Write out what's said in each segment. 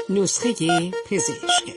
نسخه پزشک.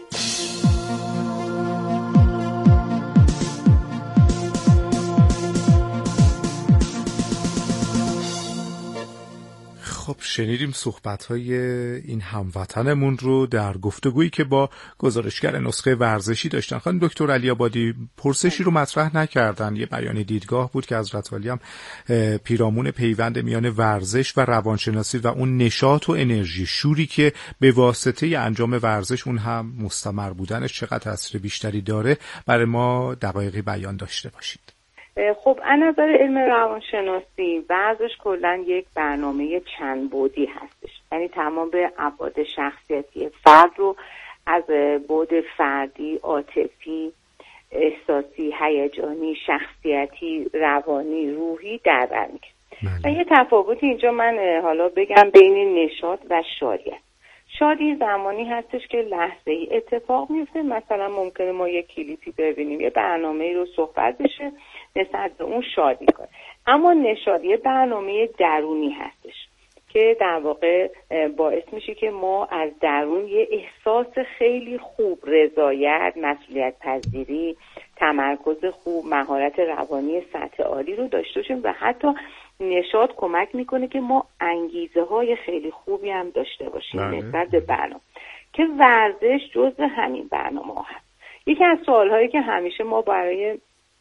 خب شنیدیم صحبت‌های این هموطنمون رو در گفتگویی که با گزارشگر نسخه ورزشی داشتن. خانم دکتر علی‌آبادی پرسشی رو مطرح نکردن، یه بیان دیدگاه بود که حضرت عالی هم پیرامون پیوند میان ورزش و روانشناسی و اون نشاط و انرژی شوری که به واسطه انجام ورزش اون هم مستمر بودنش چقدر تاثیر بیشتری داره برای ما دقایقی بیان داشته باشید. خب از نظر علم روانشناسی ورزش کلا یک برنامه چند بعدی هستش، یعنی تمام به ابعاد شخصیتی فرد رو از بعد فردی، عاطفی، احساسی، هیجانی، شخصیتی، روانی، روحی در بر می‌گیره. و یه تفاوتی اینجا من حالا بگم بین نشاط و شادی است. شادی زمانی هستش که لحظه‌ای اتفاق میفته، مثلا ممکنه ما یک کلیپی ببینیم، یه برنامه‌ای رو صحبت بشه، نسبت به اون شادی کنه. اما نشاط یه برنامه درونی هستش که در واقع باعث میشه که ما از درون یه احساس خیلی خوب، رضایت، مسئولیت پذیری، تمرکز خوب، مهارت روانی سطح عالی رو داشته باشیم و حتی نشاط کمک میکنه که ما انگیزه های خیلی خوبی هم داشته باشیم نسبت به برنامه، که ورزش جزء همین برنامه ها هست. یکی از سوالهایی که همیشه ما برای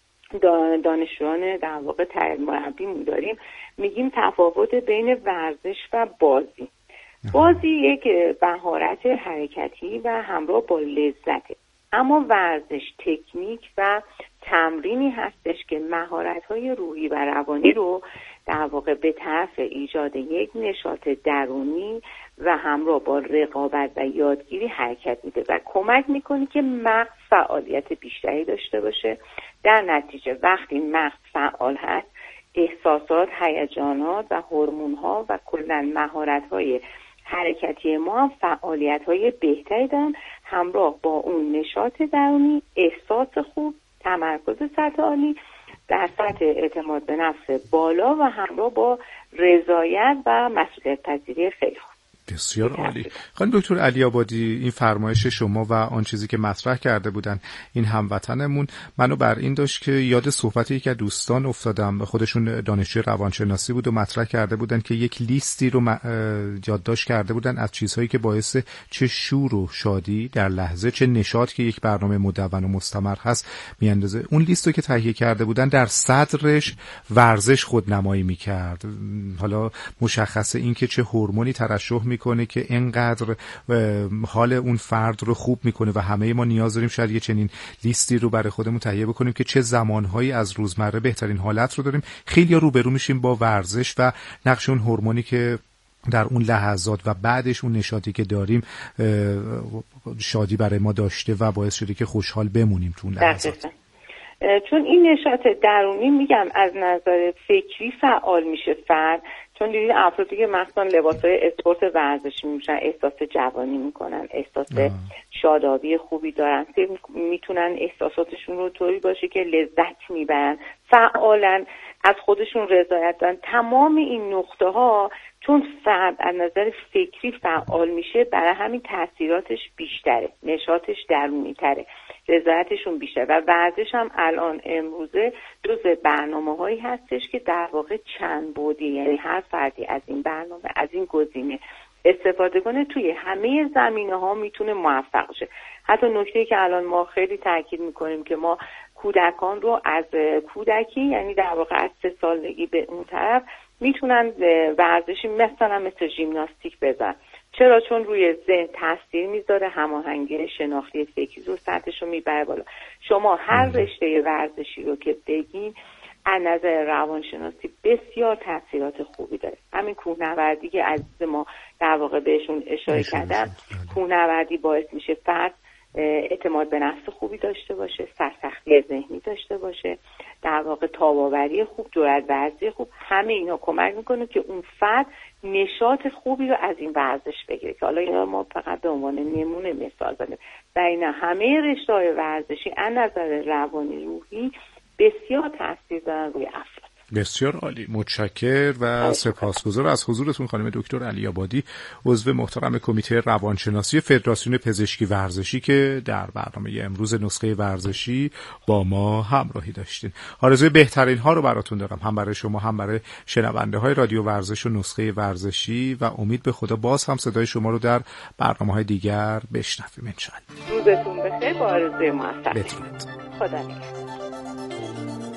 دانشجویان در واقع مربی داریم، میگیم تفاوت بین ورزش و بازی. بازی یک مهارت حرکتی و همراه با لذته، اما ورزش تکنیک و تمرینی هستش که مهارت‌های روحی و روانی رو در واقع به طرف ایجاد یک نشاط درونی و همراه با رقابت و یادگیری حرکت میده و کمک میکنه که مغز فعالیت بیشتری داشته باشه. در نتیجه وقتی مغز فعال هست، احساسات، هیجانات و هورمون‌ها و کلاً مهارت‌های حرکتی ما هم فعالیت‌های بهتری دارن، همراه با اون نشاط درونی، احساس خوب، تمرکز سطح عالی، در سطح اعتماد به نفس بالا و همراه با رضایت و مسئولیت پذیری خیلی خوب. بسیار عالی. خانم دکتر علی‌آبادی، این فرمایش شما و آن چیزی که مطرح کرده بودن این هموطنمون منو بر این داشت که یاد صحبت یکی از دوستان افتادم، خودشون دانشجوی روانشناسی بود و مطرح کرده بودن که یک لیستی رو یادداشت کرده بودن از چیزهایی که باعث چه شور و شادی در لحظه، چه نشاط که یک برنامه مدون و مستمر هست میاندازه. اون لیست رو که تهیه کرده بودن در صدرش ورزش خودنمایی میکرد. حالا مشخصه این که چه هورمونی ترشح میکنه که اینقدر حال اون فرد رو خوب میکنه و همه ما نیاز داریم شاید یه چنین لیستی رو برای خودمون تهیه بکنیم که چه زمانهایی از روزمره بهترین حالت رو داریم. خیلی روبرو میشیم با ورزش و نقش اون هورمونی که در اون لحظات و بعدش اون نشاطی که داریم شادی برای ما داشته و باعث شده که خوشحال بمونیم تو اون لحظات. چون این نشاط درونی میگم از نظر فکری فعال میشه فرد، چون دیدید افرادی که مثلا لباسای اسپورت ورزشی میشن احساس جوانی میکنن، احساس شادابی خوبی دارن، میتونن احساساتشون رو طوری باشه که لذت میبرن، فعالن، از خودشون رضایت دارن. تمام این نقطه ها چون فرد از نظر فکری فعال میشه، برای همین تاثیراتش بیشتره، نشاطش درونی تره، رضایتشون بیشتره. و ورزش هم الان امروزه جزء برنامه‌هایی هستش که در واقع چند بعدی، یعنی هر فردی از این برنامه، از این گزینه استفاده کنه، توی همه زمینه‌ها میتونه موفق شه. حتی نکته‌ای که الان ما خیلی تاکید میکنیم که ما کودکان رو از کودکی، یعنی در واقع از 3 سالگی به اون طرف میتونن ورزشی مثل ژیمناستیک بزنن. چرا؟ چون روی ذهن تاثیر میذاره، هماهنگی شناختی فکری رو سطحش رو میبره بالا. شما هر رشته ورزشی رو که بگین از نظر روانشناسی بسیار تاثیرات خوبی داره. همین کوهنوردی که عزیز ما در واقع بهشون اشاره کردن، کوهنوردی باعث میشه فرد اعتماد به نفس خوبی داشته باشه، سرسختی ذهنی داشته باشه، در واقع تاب‌آوری خوب، جرأت ورزی خوب. همه اینا کمک میکنه که اون فرد نشاط خوبی رو از این ورزش بگیره، که حالا اینا ما فقط به عنوان نمونه مثال زدیم. و اینا همه رشته‌های ورزشی از نظر روانی روحی بسیار تاثیر دارن روی افراد. بسیار عالی، متشکر و سپاسگزار از حضورتون خانم دکتر علی‌آبادی، عضو محترم کمیته روانشناسی فدراسیون پزشکی ورزشی که در برنامه امروز نسخه ورزشی با ما همراهی داشتین. آرزوی بهترین ها رو براتون دارم، هم برای شما هم برای شنونده های رادیو ورزش و نسخه ورزشی، و امید به خدا باز هم صدای شما رو در برنامه‌های دیگر بشنویم ان شاءالله. روزتون بخیر، با آرزوی موفقیت. بدرود. خدا نگهدار.